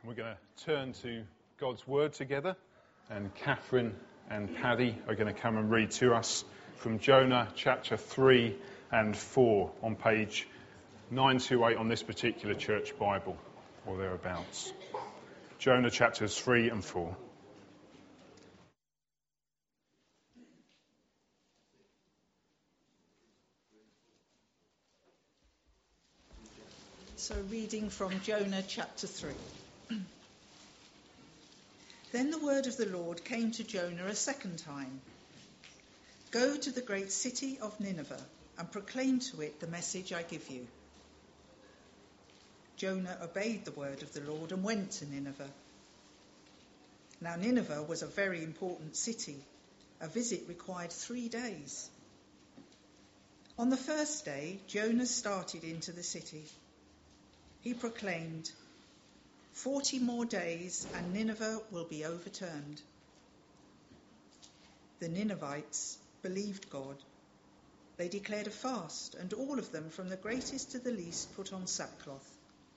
We're going to turn to God's Word together, and Catherine and Paddy are going to come and read to us from Jonah chapter 3 and 4 on page 928 on this particular church Bible, or thereabouts. Jonah chapters 3 and 4. So reading from Jonah chapter 3. Then the word of the Lord came to Jonah a second time. Go to the great city of Nineveh and proclaim to it the message I give you. Jonah obeyed the word of the Lord and went to Nineveh. Now Nineveh was a very important city. A visit required 3 days. On the first day, Jonah started into the city. He proclaimed, 40 more days and Nineveh will be overturned. The Ninevites believed God. They declared a fast, and all of them, from the greatest to the least, put on sackcloth.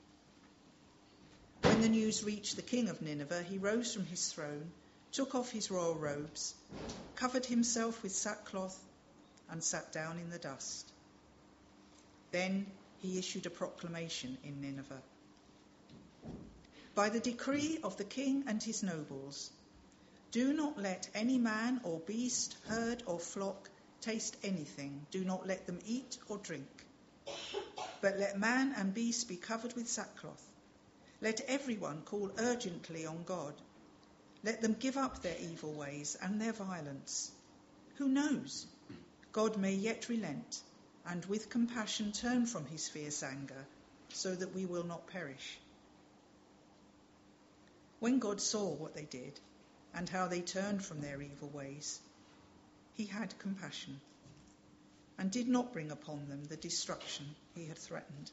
When the news reached the king of Nineveh, he rose from his throne, took off his royal robes, covered himself with sackcloth, and sat down in the dust. Then he issued a proclamation in Nineveh. By the decree of the king and his nobles, do not let any man or beast, herd or flock taste anything. Do not let them eat or drink. But let man and beast be covered with sackcloth. Let everyone call urgently on God. Let them give up their evil ways and their violence. Who knows? God may yet relent and with compassion turn from his fierce anger so that we will not perish. When God saw what they did and how they turned from their evil ways, he had compassion and did not bring upon them the destruction he had threatened.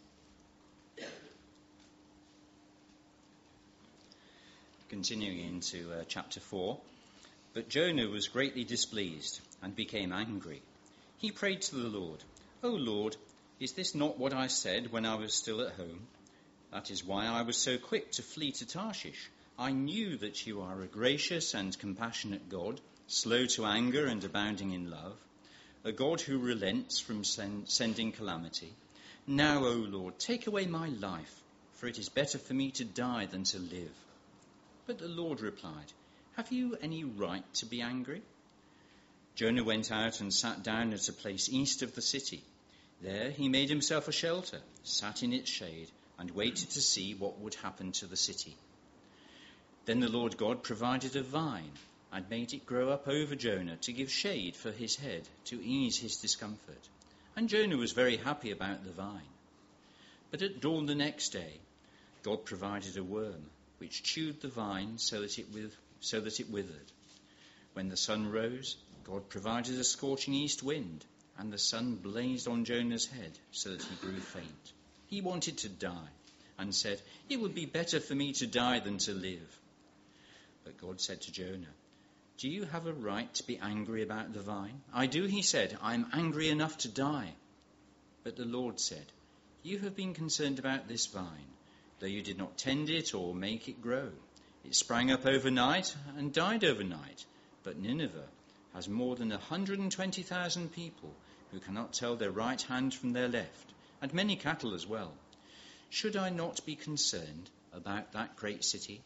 Continuing into chapter 4. But Jonah was greatly displeased and became angry. He prayed to the Lord, O Lord, is this not what I said when I was still at home? That is why I was so quick to flee to Tarshish. I knew that you are a gracious and compassionate God, slow to anger and abounding in love, a God who relents from sending calamity. Now, O Lord, take away my life, for it is better for me to die than to live. But the Lord replied, have you any right to be angry? Jonah went out and sat down at a place east of the city. There he made himself a shelter, sat in its shade, and waited to see what would happen to the city. Then the Lord God provided a vine and made it grow up over Jonah to give shade for his head, to ease his discomfort. And Jonah was very happy about the vine. But at dawn the next day, God provided a worm, which chewed the vine so that it withered. When the sun rose, God provided a scorching east wind, and the sun blazed on Jonah's head so that he grew faint. He wanted to die, and said, it would be better for me to die than to live. But God said to Jonah, do you have a right to be angry about the vine? I do, he said. I am angry enough to die. But the Lord said, you have been concerned about this vine, though you did not tend it or make it grow. It sprang up overnight and died overnight. But Nineveh has more than 120,000 people who cannot tell their right hand from their left, and many cattle as well. Should I not be concerned about that great city?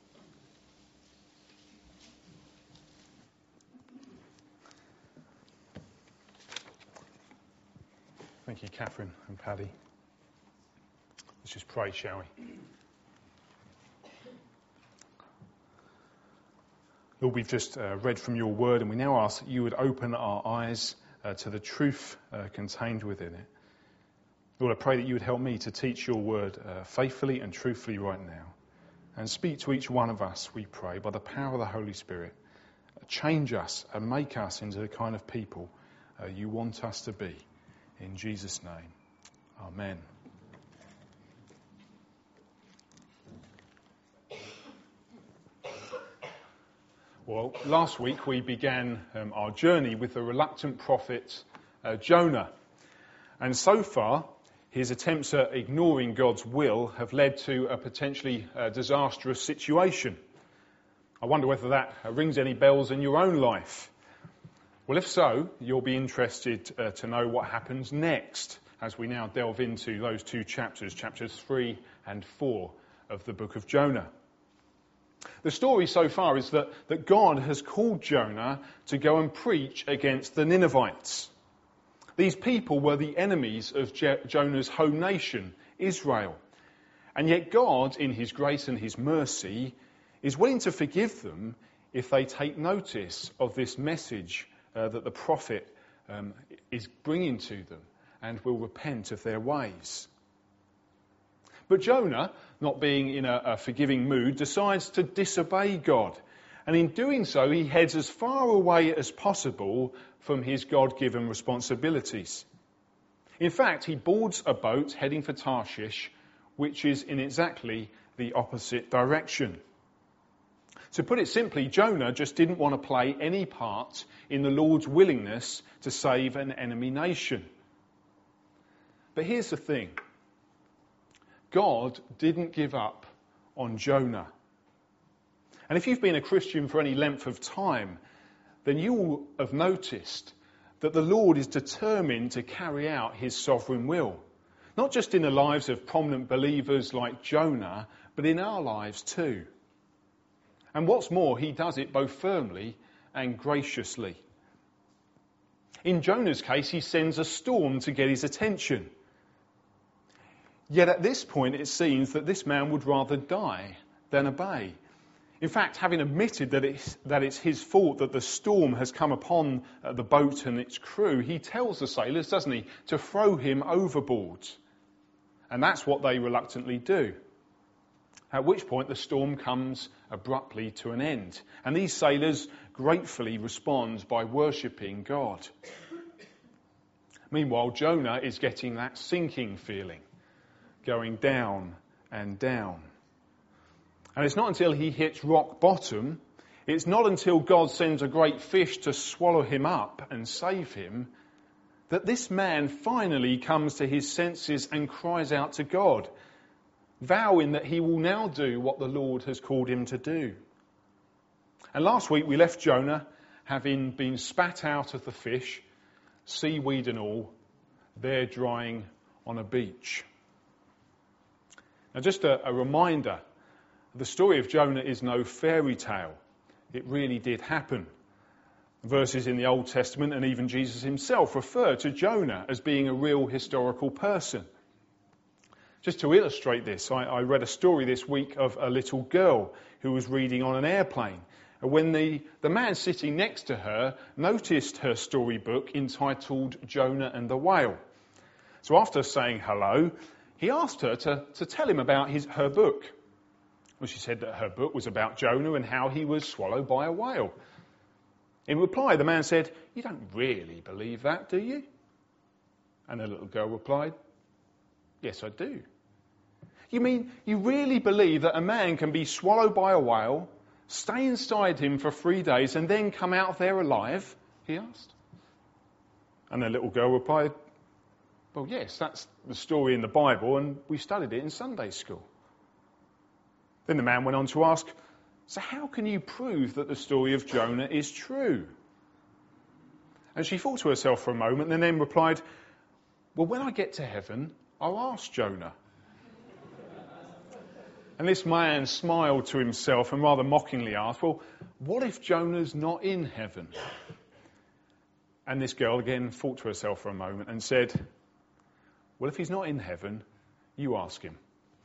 Thank you, Catherine and Paddy. Let's just pray, shall we? Lord, we've just read from your word, and we now ask that you would open our eyes to the truth contained within it. Lord, I pray that you would help me to teach your word faithfully and truthfully right now. And speak to each one of us, we pray, by the power of the Holy Spirit. Change us and make us into the kind of people you want us to be. In Jesus' name, amen. Well, last week we began our journey with the reluctant prophet Jonah. And so far, his attempts at ignoring God's will have led to a potentially disastrous situation. I wonder whether that rings any bells in your own life. Well, if so, you'll be interested to know what happens next as we now delve into those two chapters, chapters 3 and 4 of the book of Jonah. The story so far is that God has called Jonah to go and preach against the Ninevites. These people were the enemies of Jonah's home nation, Israel. And yet God, in his grace and his mercy, is willing to forgive them if they take notice of this message that the prophet is bringing to them and will repent of their ways. But Jonah, not being in a forgiving mood, decides to disobey God. And in doing so, he heads as far away as possible from his God-given responsibilities. In fact, he boards a boat heading for Tarshish, which is in exactly the opposite direction. To put it simply, Jonah just didn't want to play any part in the Lord's willingness to save an enemy nation. But here's the thing. God didn't give up on Jonah. And if you've been a Christian for any length of time, then you will have noticed that the Lord is determined to carry out his sovereign will. Not just in the lives of prominent believers like Jonah, but in our lives too. And what's more, he does it both firmly and graciously. In Jonah's case, he sends a storm to get his attention. Yet at this point, it seems that this man would rather die than obey. In fact, having admitted that it's his fault that the storm has come upon the boat and its crew, he tells the sailors, doesn't he, to throw him overboard. And that's what they reluctantly do. At which point the storm comes abruptly to an end. And these sailors gratefully respond by worshipping God. Meanwhile, Jonah is getting that sinking feeling, going down and down. And it's not until he hits rock bottom, it's not until God sends a great fish to swallow him up and save him, that this man finally comes to his senses and cries out to God, vowing that he will now do what the Lord has called him to do. And last week we left Jonah having been spat out of the fish, seaweed and all, there drying on a beach. Now just a reminder, the story of Jonah is no fairy tale. It really did happen. Verses in the Old Testament and even Jesus himself refer to Jonah as being a real historical person. Just to illustrate this, I read a story this week of a little girl who was reading on an airplane. And when the man sitting next to her noticed her storybook entitled Jonah and the Whale. So after saying hello, he asked her to tell him about her book. Well, she said that her book was about Jonah and how he was swallowed by a whale. In reply, the man said, "You don't really believe that, do you?" And the little girl replied, "Yes, I do." "You mean you really believe that a man can be swallowed by a whale, stay inside him for 3 days, and then come out of there alive?" he asked. And the little girl replied, "Well, yes, that's the story in the Bible, and we studied it in Sunday school." Then the man went on to ask, "So how can you prove that the story of Jonah is true?" And she thought to herself for a moment and then replied, "Well, when I get to heaven, I'll ask Jonah." And this man smiled to himself and rather mockingly asked, "Well, what if Jonah's not in heaven?" And this girl again thought to herself for a moment and said, "Well, if he's not in heaven, you ask him."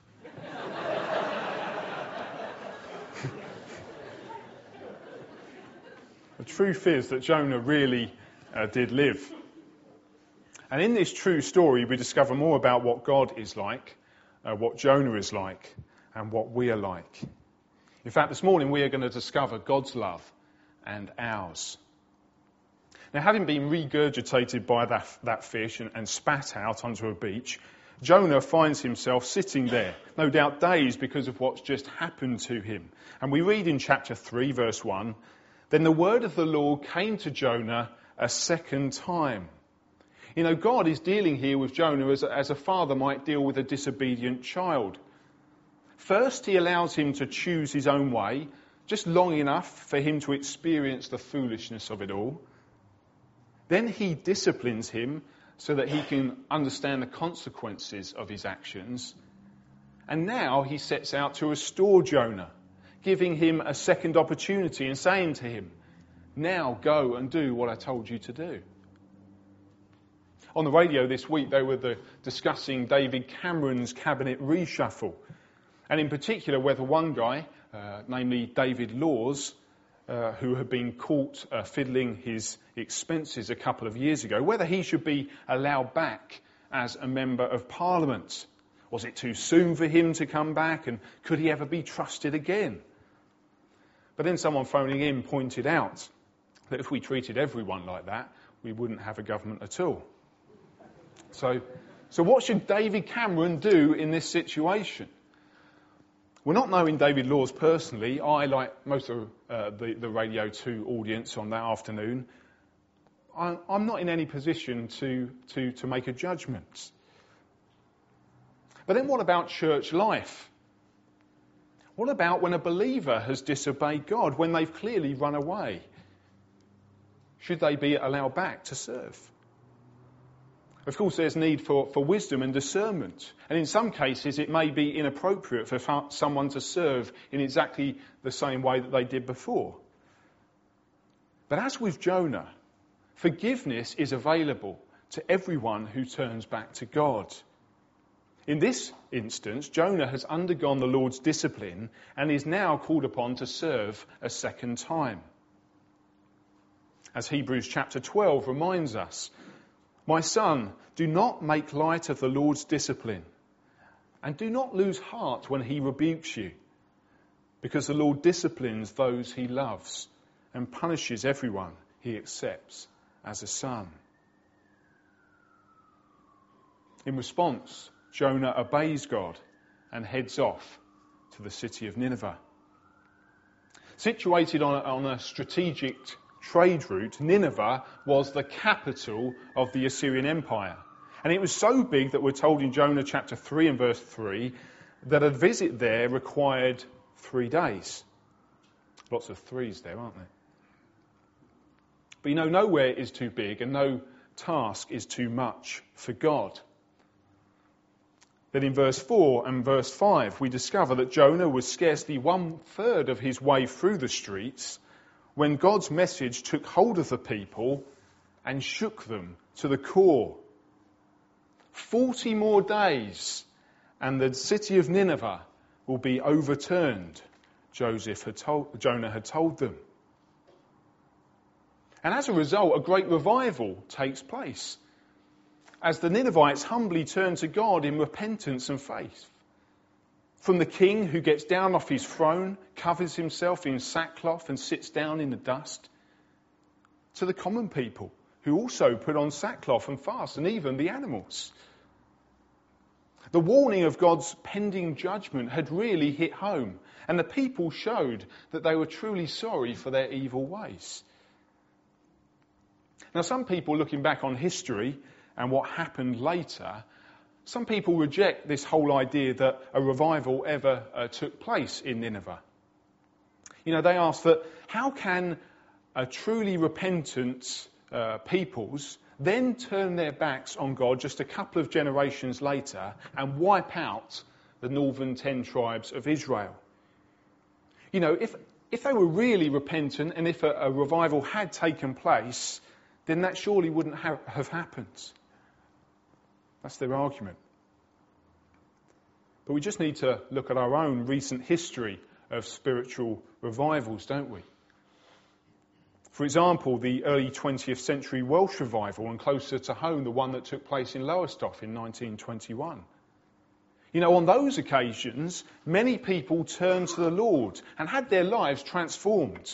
The truth is that Jonah really did live. And in this true story, we discover more about what God is like, what Jonah is like, and what we are like. In fact, this morning we are going to discover God's love and ours. Now, having been regurgitated by that fish and spat out onto a beach, Jonah finds himself sitting there, no doubt dazed because of what's just happened to him. And we read in chapter 3, verse 1, "Then the word of the Lord came to Jonah a second time. You know, God is dealing here with Jonah as a father might deal with a disobedient child. First, he allows him to choose his own way, just long enough for him to experience the foolishness of it all. Then he disciplines him so that he can understand the consequences of his actions. And now he sets out to restore Jonah, giving him a second opportunity and saying to him, now go and do what I told you to do. On the radio this week, they were discussing David Cameron's cabinet reshuffle. And in particular, whether one guy, namely David Laws, who had been caught fiddling his expenses a couple of years ago, whether he should be allowed back as a member of Parliament. Was it too soon for him to come back, and could he ever be trusted again? But then someone phoning in pointed out that if we treated everyone like that, we wouldn't have a government at all. So what should David Cameron do in this situation? Well, not knowing David Laws personally, I, like most of the Radio 2 audience on that afternoon, I'm not in any position to make a judgment. But then what about church life? What about when a believer has disobeyed God, when they've clearly run away? Should they be allowed back to serve? Of course, there's need for wisdom and discernment. And in some cases, it may be inappropriate for someone to serve in exactly the same way that they did before. But as with Jonah, forgiveness is available to everyone who turns back to God. In this instance, Jonah has undergone the Lord's discipline and is now called upon to serve a second time. As Hebrews chapter 12 reminds us, my son, do not make light of the Lord's discipline, and do not lose heart when he rebukes you, because the Lord disciplines those he loves and punishes everyone he accepts as a son. In response, Jonah obeys God and heads off to the city of Nineveh. Situated on a strategic trade route, Nineveh was the capital of the Assyrian Empire. And it was so big that we're told in Jonah chapter 3 and verse 3 that a visit there required 3 days. Lots of threes there, aren't there? But you know, nowhere is too big and no task is too much for God. Then in verse 4 and verse 5 we discover that Jonah was scarcely 1/3 of his way through the streets when God's message took hold of the people and shook them to the core. 40 more days and the city of Nineveh will be overturned, Jonah had told them. And as a result, a great revival takes place as the Ninevites humbly turn to God in repentance and faith. From the king who gets down off his throne, covers himself in sackcloth and sits down in the dust, to the common people who also put on sackcloth and fast, and even the animals. The warning of God's pending judgment had really hit home, and the people showed that they were truly sorry for their evil ways. Now, some people looking back on history and what happened later, some people reject this whole idea that a revival ever took place in Nineveh. You know, they ask that how can a truly repentant peoples then turn their backs on God just a couple of generations later and wipe out the northern 10 tribes of Israel? You know, if they were really repentant and if a revival had taken place, then that surely wouldn't have happened. That's their argument. But we just need to look at our own recent history of spiritual revivals, don't we? For example, the early 20th century Welsh revival, and closer to home, the one that took place in Lowestoft in 1921. You know, on those occasions, many people turned to the Lord and had their lives transformed.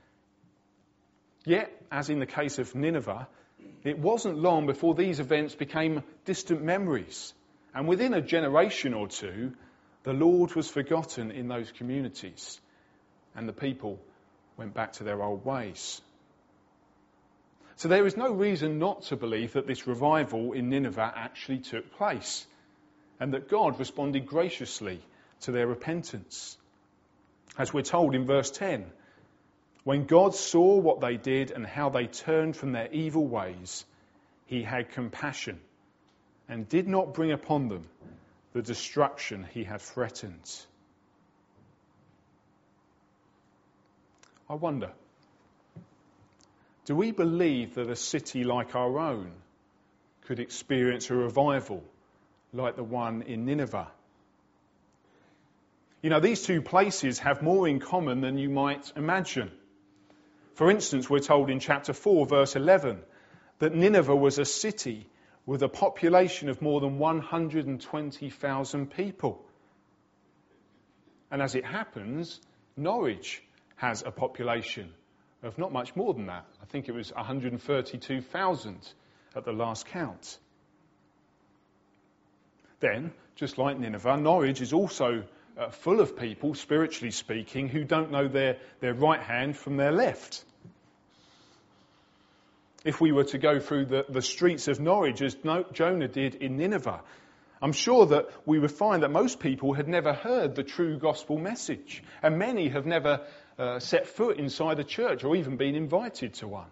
Yet, as in the case of Nineveh, it wasn't long before these events became distant memories. And within a generation or two, the Lord was forgotten in those communities, and the people went back to their old ways. So there is no reason not to believe that this revival in Nineveh actually took place and that God responded graciously to their repentance. As we're told in verse 10, when God saw what they did and how they turned from their evil ways, he had compassion and did not bring upon them the destruction he had threatened. I wonder, do we believe that a city like our own could experience a revival like the one in Nineveh? You know, these two places have more in common than you might imagine. For instance, we're told in chapter 4, verse 11, that Nineveh was a city with a population of more than 120,000 people. And as it happens, Norwich has a population of not much more than that. I think it was 132,000 at the last count. Then, just like Nineveh, Norwich is also full of people, spiritually speaking, who don't know their right hand from their left. If we were to go through the streets of Norwich as Jonah did in Nineveh, I'm sure that we would find that most people had never heard the true gospel message, and many have never set foot inside a church or even been invited to one.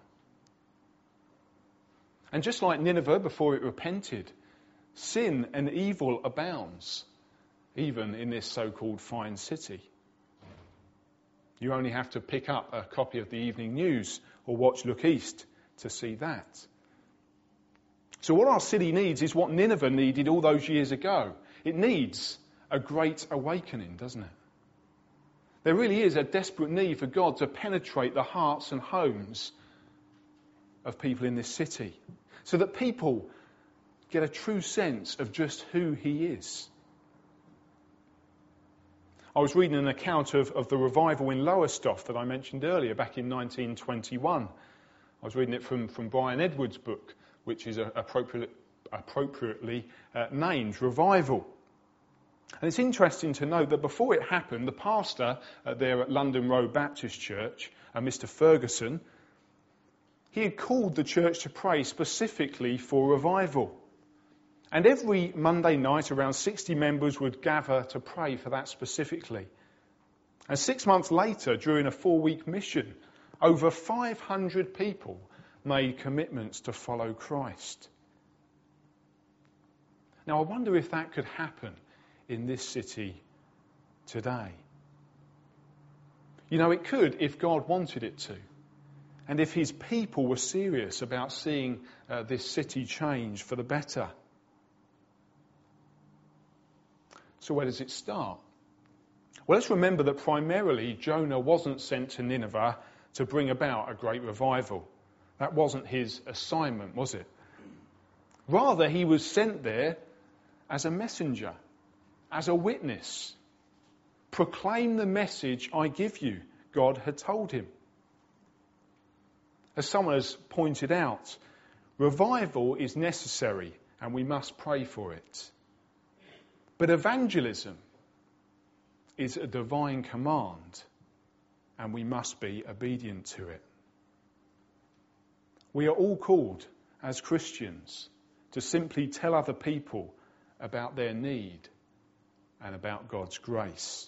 And just like Nineveh before it repented, sin and evil abounds, even in this so-called fine city. You only have to pick up a copy of the Evening News or watch Look East to see that. So what our city needs is what Nineveh needed all those years ago. It needs a great awakening, doesn't it? There really is a desperate need for God to penetrate the hearts and homes of people in this city, so that people get a true sense of just who he is. I was reading an account of the revival in Lowestoft that I mentioned earlier, back in 1921. I was reading it from Brian Edwards' book, which is appropriately named Revival. And it's interesting to note that before it happened, the pastor there at London Road Baptist Church, Mr. Ferguson, he had called the church to pray specifically for revival. And every Monday night, around 60 members would gather to pray for that specifically. And 6 months later, during a 4-week mission, over 500 people made commitments to follow Christ. Now, I wonder if that could happen in this city today. You know, it could if God wanted it to. And if his people were serious about seeing this city change for the better. So where does it start? Well, let's remember that primarily Jonah wasn't sent to Nineveh to bring about a great revival. That wasn't his assignment, was it? Rather, he was sent there as a messenger, as a witness. Proclaim the message I give you, God had told him. As someone has pointed out, revival is necessary and we must pray for it. But evangelism is a divine command and we must be obedient to it. We are all called as Christians to simply tell other people about their need and about God's grace.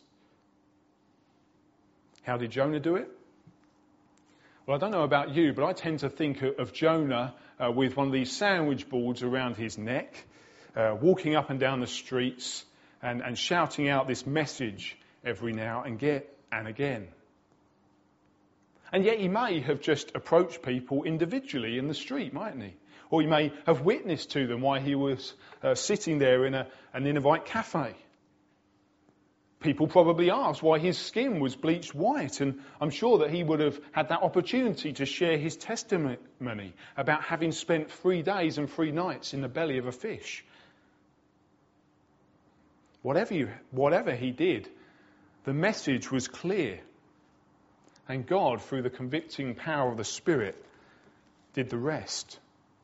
How did Jonah do it? Well, I don't know about you, but I tend to think of Jonah with one of these sandwich boards around his neck, walking up and down the streets and shouting out this message every now and again. And yet he may have just approached people individually in the street, mightn't he? Or he may have witnessed to them while he was sitting there in a Ninevite cafe. People probably asked why his skin was bleached white, and I'm sure that he would have had that opportunity to share his testimony about having spent 3 days and 3 nights in the belly of a fish. Whatever he did, the message was clear. And God, through the convicting power of the Spirit, did the rest.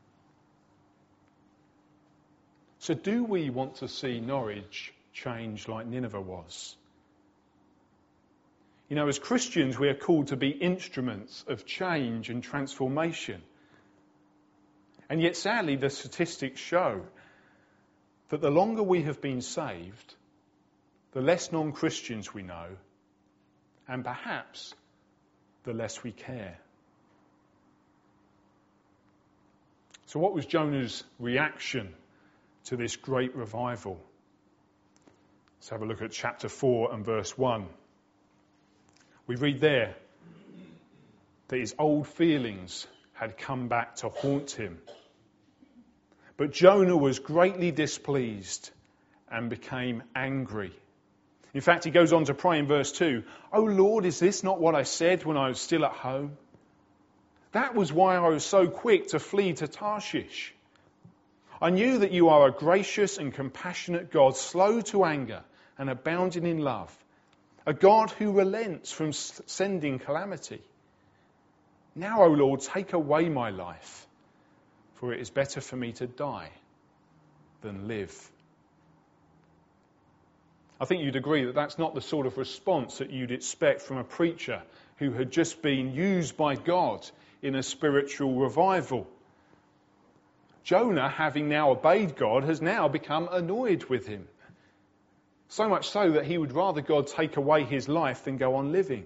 So do we want to see Norwich change like Nineveh was? You know, as Christians, we are called to be instruments of change and transformation And yet, sadly, the statistics show that the longer we have been saved, the less non-Christians we know, and perhaps the less we care. So what was Jonah's reaction to this great revival? Let's have a look at chapter 4 and verse 1. We read there that his old feelings had come back to haunt him. But Jonah was greatly displeased and became angry. In fact, he goes on to pray in verse 2, "O Lord, is this not what I said when I was still at home? That was why I was so quick to flee to Tarshish. I knew that you are a gracious and compassionate God, slow to anger and abounding in love, a God who relents from sending calamity. Now, O Lord, take away my life, for it is better for me to die than live." I think you'd agree that that's not the sort of response that you'd expect from a preacher who had just been used by God in a spiritual revival. Jonah, having now obeyed God, has now become annoyed with him. So much so that he would rather God take away his life than go on living.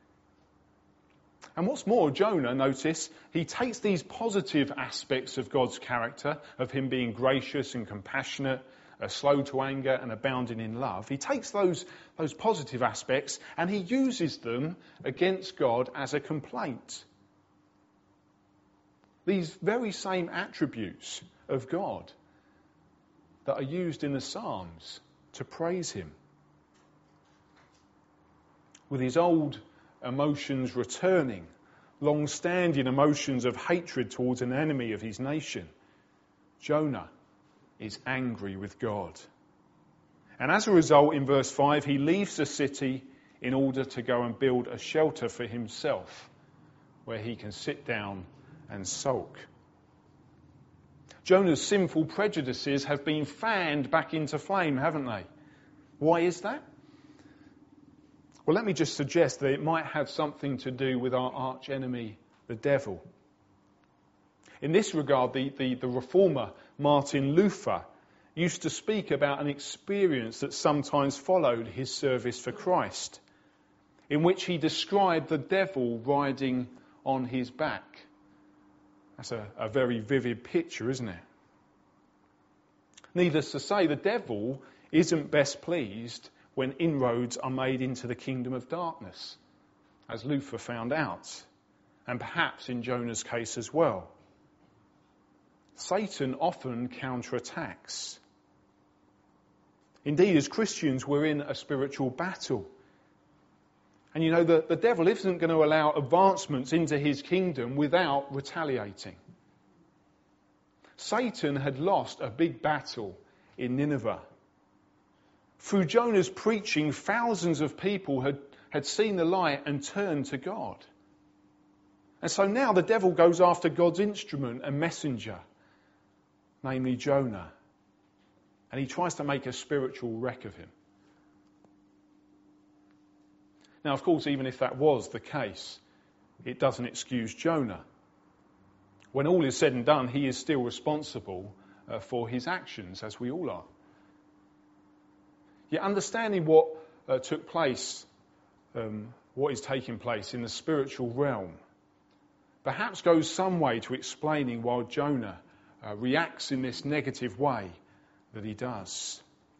And what's more, Jonah, notice, he takes these positive aspects of God's character, of him being gracious and compassionate, slow to anger and abounding in love. He takes those positive aspects and he uses them against God as a complaint. These very same attributes of God that are used in the Psalms to praise him. With his old emotions returning, long-standing emotions of hatred towards an enemy of his nation, Jonah is angry with God. And as a result, in verse 5, he leaves the city in order to go and build a shelter for himself where he can sit down and sulk. Jonah's sinful prejudices have been fanned back into flame, haven't they? Why is that? Well, let me just suggest that it might have something to do with our arch enemy, the devil. In this regard, the reformer Martin Luther used to speak about an experience that sometimes followed his service for Christ, in which he described the devil riding on his back. That's a very vivid picture, isn't it? Needless to say, the devil isn't best pleased when inroads are made into the kingdom of darkness, as Luther found out, and perhaps in Jonah's case as well. Satan often counterattacks. Indeed, as Christians, we're in a spiritual battle. And you know, the devil isn't going to allow advancements into his kingdom without retaliating. Satan had lost a big battle in Nineveh. Through Jonah's preaching, thousands of people had seen the light and turned to God. And so now the devil goes after God's instrument and messenger, namely Jonah. And he tries to make a spiritual wreck of him. Now, of course, even if that was the case, it doesn't excuse Jonah. When all is said and done, he is still responsible for his actions, as we all are. Yet understanding what took place, what is taking place in the spiritual realm, perhaps goes some way to explaining why Jonah reacts in this negative way that he does.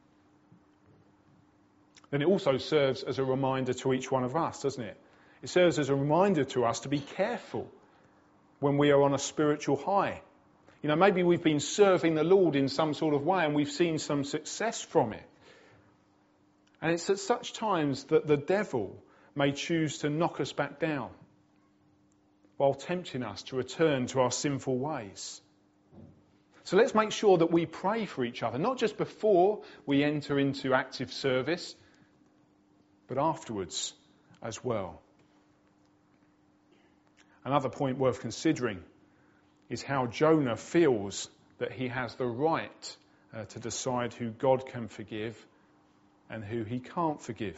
Then it also serves as a reminder to each one of us, doesn't it? It serves as a reminder to us to be careful when we are on a spiritual high. You know, maybe we've been serving the Lord in some sort of way and we've seen some success from it. And it's at such times that the devil may choose to knock us back down while tempting us to return to our sinful ways. So let's make sure that we pray for each other, not just before we enter into active service, but afterwards as well. Another point worth considering is how Jonah feels that he has the right to decide who God can forgive and who he can't forgive.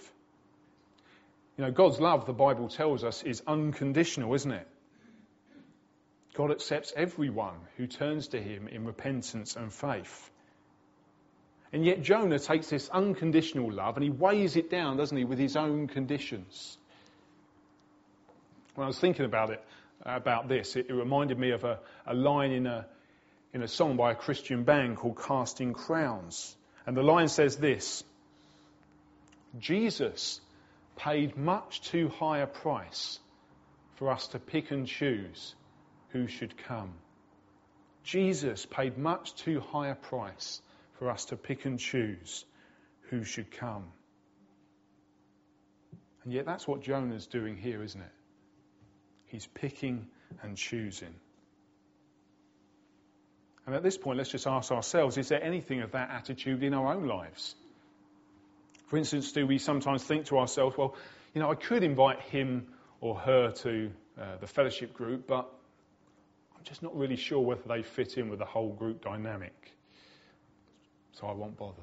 You know, God's love, the Bible tells us, is unconditional, isn't it? God accepts everyone who turns to him in repentance and faith. And yet Jonah takes this unconditional love and he weighs it down, doesn't he, with his own conditions. When I was thinking about this, it reminded me of a line in a song by a Christian band called Casting Crowns. And the line says this: Jesus paid much too high a price for us to pick and choose who should come. Jesus paid much too high a price for us to pick and choose who should come. And yet that's what Jonah's doing here, isn't it? He's picking and choosing. And at this point, let's just ask ourselves, is there anything of that attitude in our own lives? For instance, do we sometimes think to ourselves, well, I could invite him or her to the fellowship group, but I'm just not really sure whether they fit in with the whole group dynamic, so I won't bother.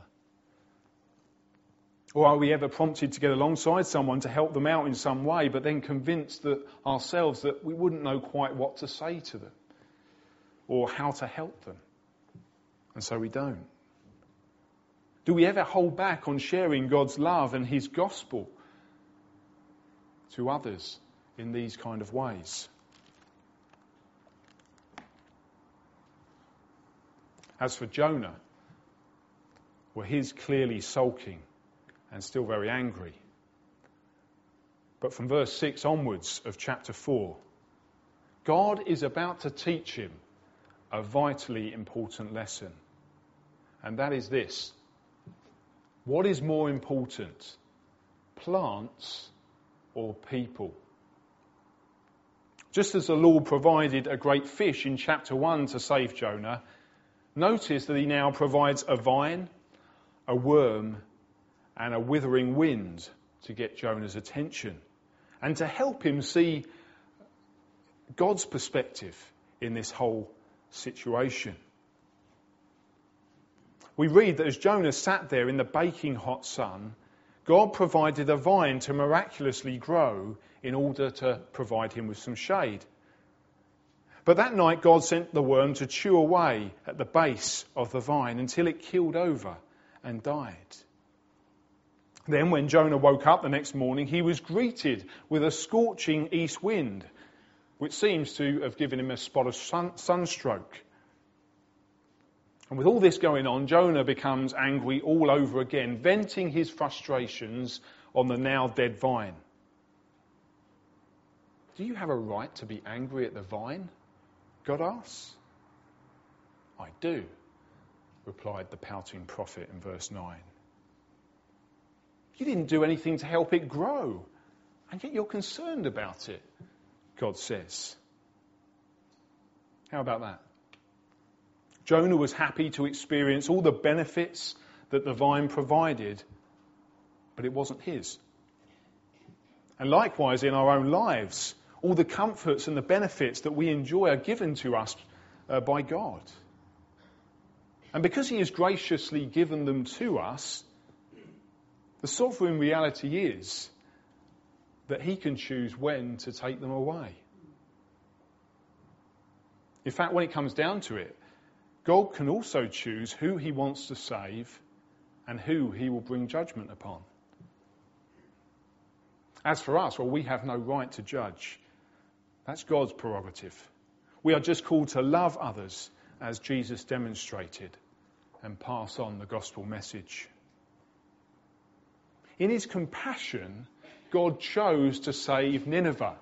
Or are we ever prompted to get alongside someone to help them out in some way, but then convinced that ourselves that we wouldn't know quite what to say to them or how to help them, and so we don't? Do we ever hold back on sharing God's love and his gospel to others in these kind of ways? As for Jonah, well, he's clearly sulking and still very angry. But from verse 6 onwards of chapter 4, God is about to teach him a vitally important lesson. And that is this: what is more important, plants or people? Just as the Lord provided a great fish in chapter 1 to save Jonah, notice that he now provides a vine, a worm, and a withering wind to get Jonah's attention and to help him see God's perspective in this whole situation. We read that as Jonah sat there in the baking hot sun, God provided a vine to miraculously grow in order to provide him with some shade. But that night God sent the worm to chew away at the base of the vine until it keeled over and died. Then when Jonah woke up the next morning, he was greeted with a scorching east wind, which seems to have given him a spot of sunstroke. And with all this going on, Jonah becomes angry all over again, venting his frustrations on the now dead vine. Do you have a right to be angry at the vine? God asks. I do, replied the pouting prophet in verse 9. You didn't do anything to help it grow, and yet you're concerned about it, God says. How about that? Jonah was happy to experience all the benefits that the vine provided, but it wasn't his. And likewise in our own lives, all the comforts and the benefits that we enjoy are given to us by God. And because he has graciously given them to us, the sovereign reality is that he can choose when to take them away. In fact, when it comes down to it, God can also choose who he wants to save and who he will bring judgment upon. As for us, well, we have no right to judge. That's God's prerogative. We are just called to love others as Jesus demonstrated and pass on the gospel message. In his compassion, God chose to save Nineveh.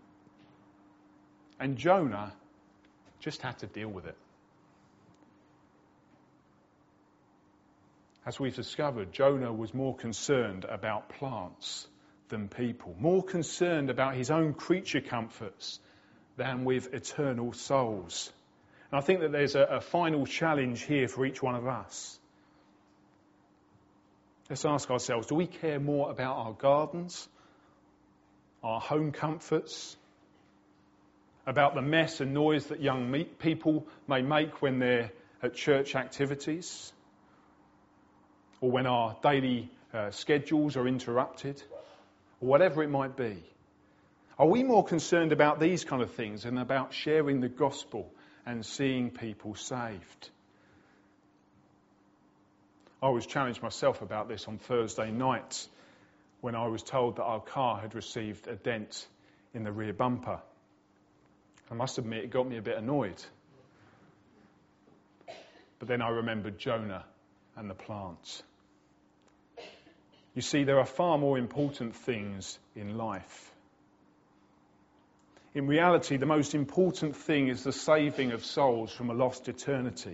And Jonah just had to deal with it. As we've discovered, Jonah was more concerned about plants than people, more concerned about his own creature comforts than with eternal souls. And I think that there's a final challenge here for each one of us. Let's ask ourselves, do we care more about our gardens, our home comforts, about the mess and noise that young people may make when they're at church activities, or when our daily schedules are interrupted, or whatever it might be? Are we more concerned about these kind of things than about sharing the gospel and seeing people saved? I was challenged myself about this on Thursday night when I was told that our car had received a dent in the rear bumper. I must admit, it got me a bit annoyed. But then I remembered Jonah and the plant. You see, there are far more important things in life. In reality, the most important thing is the saving of souls from a lost eternity.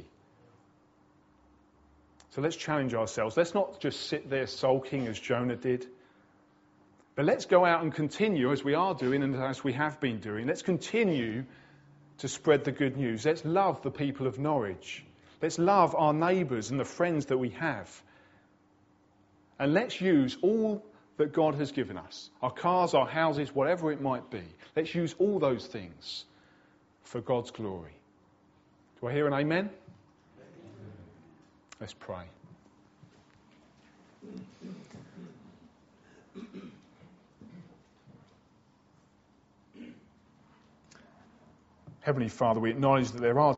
So let's challenge ourselves. Let's not just sit there sulking as Jonah did. But let's go out and continue, as we are doing and as we have been doing. Let's continue to spread the good news. Let's love the people of Norwich. Let's love our neighbours and the friends that we have. And let's use all that God has given us, our cars, our houses, whatever it might be. Let's use all those things for God's glory. Do I hear an amen? Let's pray. Heavenly Father, we acknowledge that there are